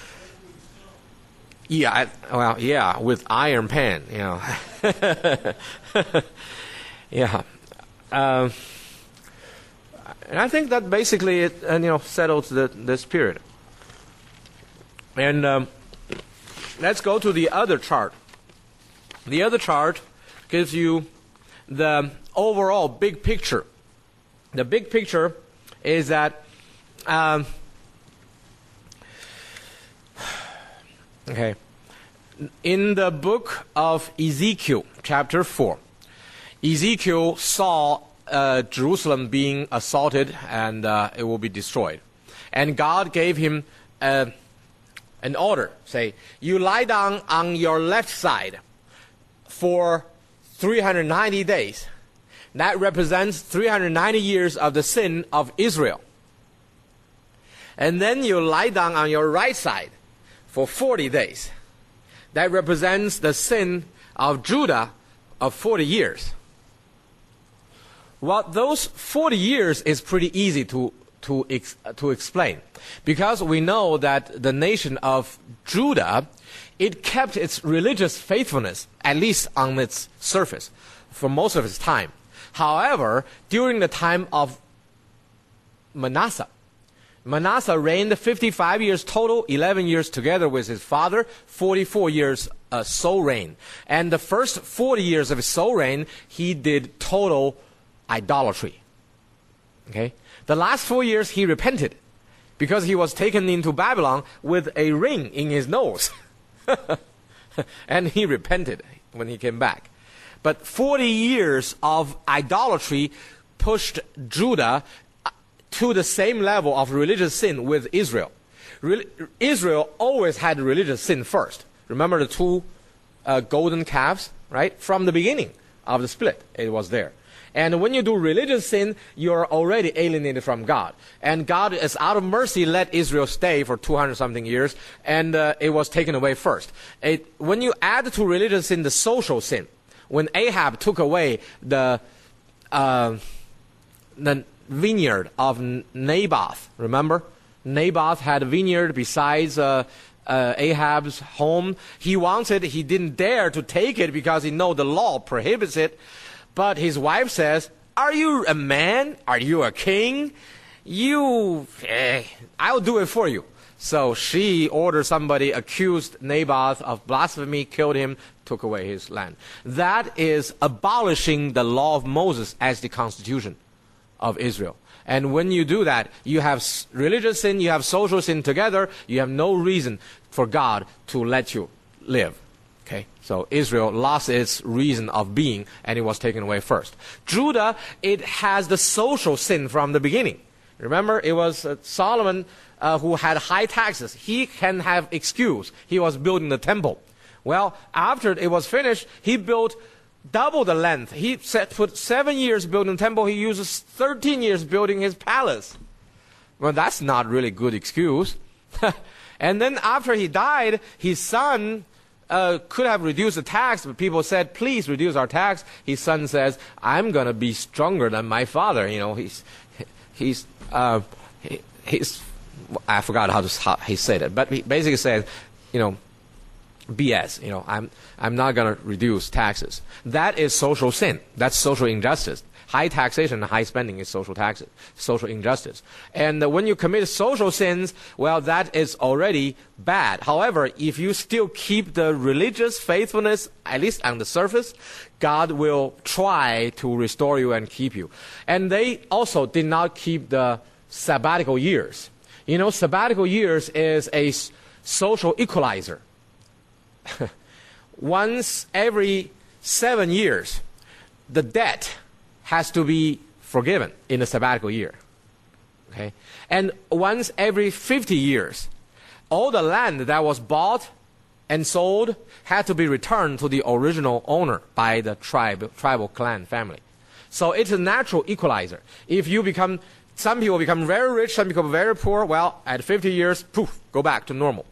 yeah, I, well, yeah, with iron pen, you know. yeah, um, and I think that basically it, uh, you know, settles the this period. And um, let's go to the other chart. The other chart gives you the overall big picture. The big picture is that, um, okay, in the book of Ezekiel, chapter four, Ezekiel saw uh, Jerusalem being assaulted and uh, it will be destroyed. And God gave him uh, an order, say, you lie down on your left side for three hundred ninety days. That represents three hundred ninety years of the sin of Israel. And then you lie down on your right side for forty days. That represents the sin of Judah of forty years. Well, those forty years is pretty easy to to ex, to explain, because we know that the nation of Judah, it kept its religious faithfulness, at least on its surface, for most of its time. However, during the time of Manasseh, Manasseh reigned fifty-five years total, eleven years together with his father, forty-four years uh, sole reign. And the first forty years of his sole reign, he did total idolatry. Okay? The last four years, he repented, because he was taken into Babylon with a ring in his nose. And he repented when he came back. But forty years of idolatry pushed Judah to the same level of religious sin with Israel. Re- Israel always had religious sin first. Remember the two uh, golden calves, right? From the beginning of the split, it was there. And when you do religious sin, you're already alienated from God. And God is out of mercy let Israel stay for two hundred something years, and uh, it was taken away first. It, when you add to religious sin the social sin, when Ahab took away the uh, the vineyard of Naboth, remember? Naboth had a vineyard besides uh, uh, Ahab's home. He wanted, he didn't dare to take it because he know the law prohibits it. But his wife says, are you a man? Are you a king? You, eh, I'll do it for you. So she ordered somebody, accused Naboth of blasphemy, killed him, took away his land. That is abolishing the law of Moses as the constitution of Israel. And when you do that, you have religious sin, you have social sin together, you have no reason for God to let you live. Okay, so Israel lost its reason of being, and it was taken away first. Judah, it has the social sin from the beginning. Remember, it was uh, Solomon uh, who had high taxes. He can have excuse. He was building the temple. Well, after it was finished, he built double the length. He set, put seven years building the temple. He uses thirteen years building his palace. Well, that's not really good excuse. And then after he died, his son uh, could have reduced the tax, but people said, please reduce our tax. His son says, I'm going to be stronger than my father. You know, he's, he's, uh, he, he's, I forgot how, to, how he said it, but he basically said, you know, B S, you know, I'm, I'm not going to reduce taxes. That is social sin. That's social injustice. High taxation and high spending is social taxes, social injustice. And uh, when you commit social sins, well, that is already bad. However, if you still keep the religious faithfulness, at least on the surface, God will try to restore you and keep you. And they also did not keep the sabbatical years. You know, sabbatical years is a s- social equalizer. Once every seven years, the debt has to be forgiven in the sabbatical year. Okay? And once every fifty years, all the land that was bought and sold had to be returned to the original owner by the tribe, tribal clan family. So it's a natural equalizer. If you become, some people become very rich, some people very poor, well, at fifty years, poof, go back to normal.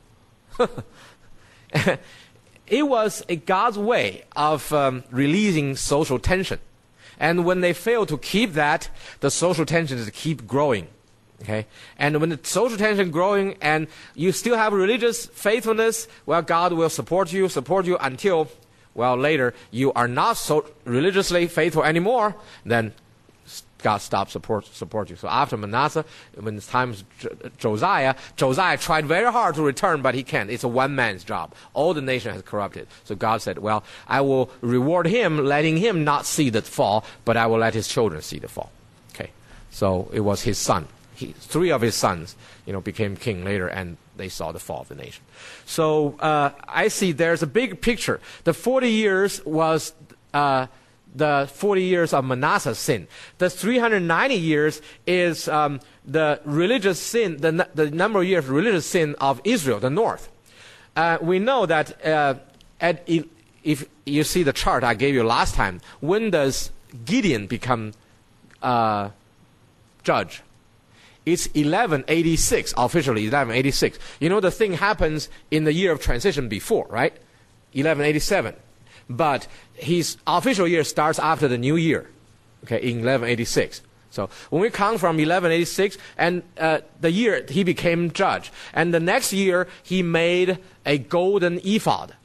It was a God's way of um, releasing social tension. And when they fail to keep that, the social tensions keep growing. Okay? And when the social tension growing and you still have religious faithfulness, well, God will support you, support you until, well, later you are not so religiously faithful anymore, then God stopped support support you. So after Manasseh, when it's time Josiah, Josiah tried very hard to return, but he can't. It's a one man's job. All the nation has corrupted. So God said, well, I will reward him, letting him not see the fall, but I will let his children see the fall. Okay. So it was his son. He, three of his sons, you know, became king later, and they saw the fall of the nation. So uh, I see there's a big picture. The forty years was uh, the forty years of Manasseh's sin. The three hundred ninety years is um, the religious sin, the, the number of years of religious sin of Israel, the north. Uh, we know that uh, at, if you see the chart I gave you last time, when does Gideon become uh, judge? It's eleven eighty-six, officially eleven eighty-six. You know, the thing happens in the year of transition before, right? eleven eighty-seven. But his official year starts after the new year, okay, in eleven eighty-six. So when we count from eleven eighty-six, and uh, the year he became judge, and the next year he made a golden ephod,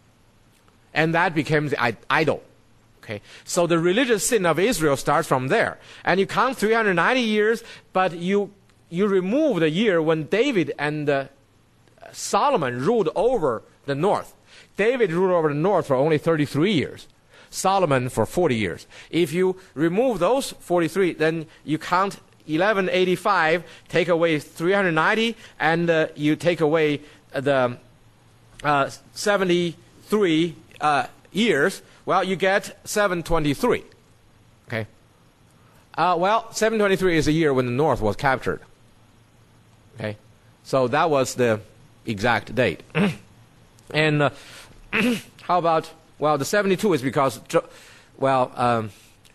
and that became the idol. Okay, so the religious sin of Israel starts from there, and you count three hundred ninety years, but you you remove the year when David and uh, Solomon ruled over the north. David ruled over the north for only thirty-three years. Solomon for forty years. If you remove those forty-three, then you count eleven eighty-five, take away three hundred ninety, and uh, you take away the uh, seventy-three uh, years, well, you get seven twenty-three. Okay? Uh, well, seven twenty-three is the year when the north was captured. Okay? So that was the exact date. And uh, how about, well, the seventy-two is because, well, um,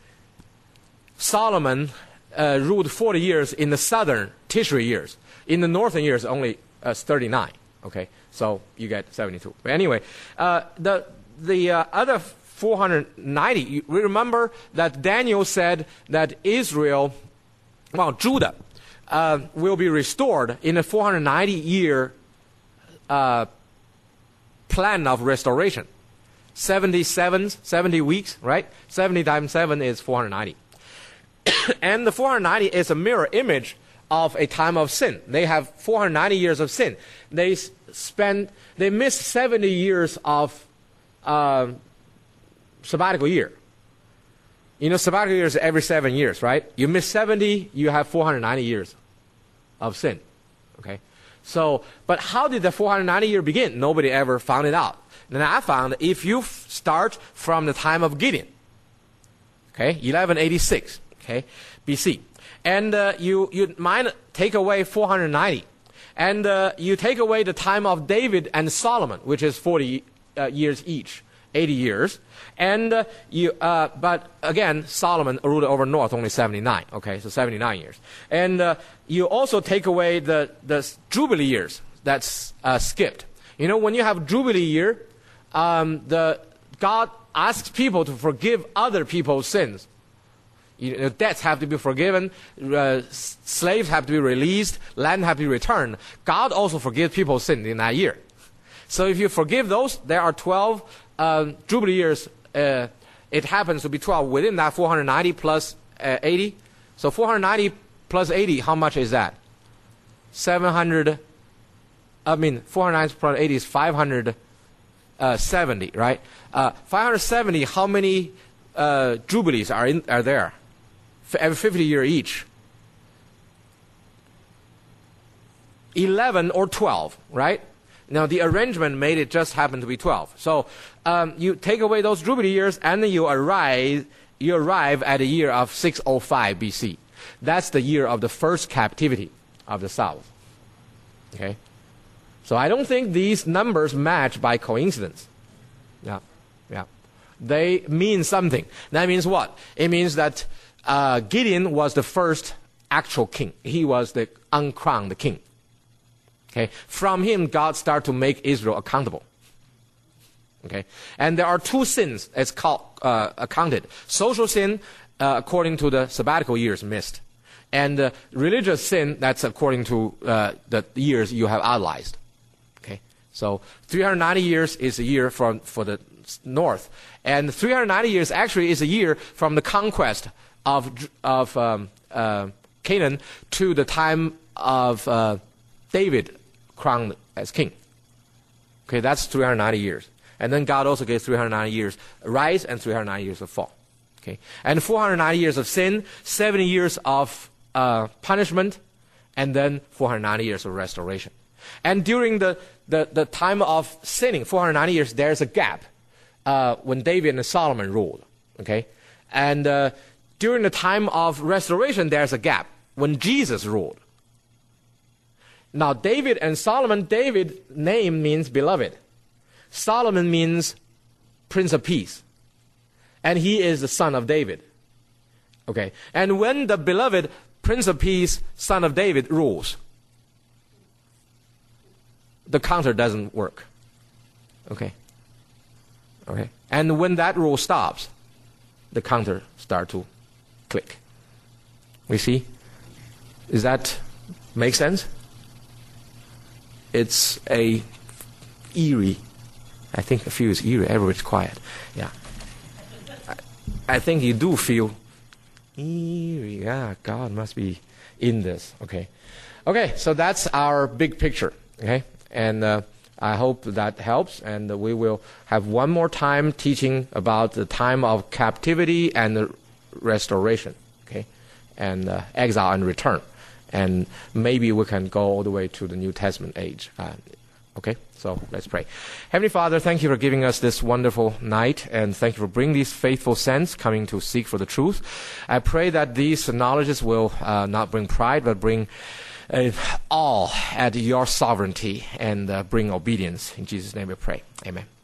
Solomon uh, ruled forty years in the southern Tishri years. In the northern years, only uh, thirty-nine. Okay, so you get seventy-two. But anyway, uh, the the uh, other four hundred ninety, you remember that Daniel said that Israel, well, Judah, uh, will be restored in a four hundred ninety year uh, plan of restoration. seventy-seven, seventy weeks, right? seventy times seven is four hundred ninety. And the four hundred ninety is a mirror image of a time of sin. They have four hundred ninety years of sin. They spend, they miss seventy years of uh, sabbatical year. You know, sabbatical year is every seven years, right? You miss seventy, you have four hundred ninety years of sin. Okay? So, but how did the four hundred ninety year begin? Nobody ever found it out. And I found if you f- start from the time of Gideon, okay, eleven eighty-six, okay, B C, and uh, you you mind take away four hundred ninety, and uh, you take away the time of David and Solomon, which is forty uh, years each, eighty years. And uh, you, uh, but again, Solomon ruled over north only seventy-nine. Okay, so seventy-nine years. And uh, you also take away the the Jubilee years. That's uh, skipped. You know, when you have Jubilee year, um, the God asks people to forgive other people's sins. You know, debts have to be forgiven, uh, slaves have to be released, land have to be returned. God also forgives people's sin in that year. So if you forgive those, there are twelve uh, Jubilee years. Uh, it happens to be twelve within that four hundred ninety plus uh, eighty. So four hundred ninety plus eighty, how much is that? seven hundred, I mean, four hundred ninety plus eighty is five hundred seventy, right? Uh, five hundred seventy, how many uh, Jubilees are, in, are there? Every fifty year each. eleven or twelve, right? Now the arrangement made it just happen to be twelve. So um, you take away those Jubilee years and then you arrive, you arrive at the year of six oh five B C. That's the year of the first captivity of the south. Okay? So I don't think these numbers match by coincidence. Yeah, yeah. They mean something. That means what? It means that uh, Gideon was the first actual king. He was the uncrowned king. Okay. From him, God started to make Israel accountable. Okay. And there are two sins as called, uh, accounted. Social sin, uh, according to the sabbatical years missed. And uh, religious sin, that's according to uh, the years you have idolized. Okay. So three hundred ninety years is a year from, for the north. And three hundred ninety years actually is a year from the conquest of, of um, uh, Canaan to the time of uh, David crowned as king. Okay, that's three hundred ninety years. And then God also gave three hundred ninety years rise and three hundred ninety years of fall. Okay, and four hundred ninety years of sin, seventy years of uh, punishment, and then four hundred ninety years of restoration. And during the, the, the time of sinning, four hundred ninety years, there's a gap uh, when David and Solomon ruled. Okay, and uh, during the time of restoration, there's a gap when Jesus ruled. Now, David and Solomon, David's name means beloved. Solomon means Prince of Peace. And he is the son of David. Okay. And when the beloved Prince of Peace, son of David, rules, the counter doesn't work. Okay. Okay. And when that rule stops, the counter starts to click. We see? Does that make sense? It's a eerie. I think a few is eerie. Everybody's quiet. Yeah. I, I think you do feel eerie. Yeah, God must be in this. Okay. Okay, so that's our big picture. Okay. And uh, I hope that helps. And uh, we will have one more time teaching about the time of captivity and the restoration. Okay. And uh, exile and return. And maybe we can go all the way to the New Testament age. Uh, okay, so let's pray. Heavenly Father, thank you for giving us this wonderful night, and thank you for bringing these faithful saints coming to seek for the truth. I pray that these knowledges will uh, not bring pride, but bring uh, awe at your sovereignty and uh, bring obedience. In Jesus' name we pray. Amen.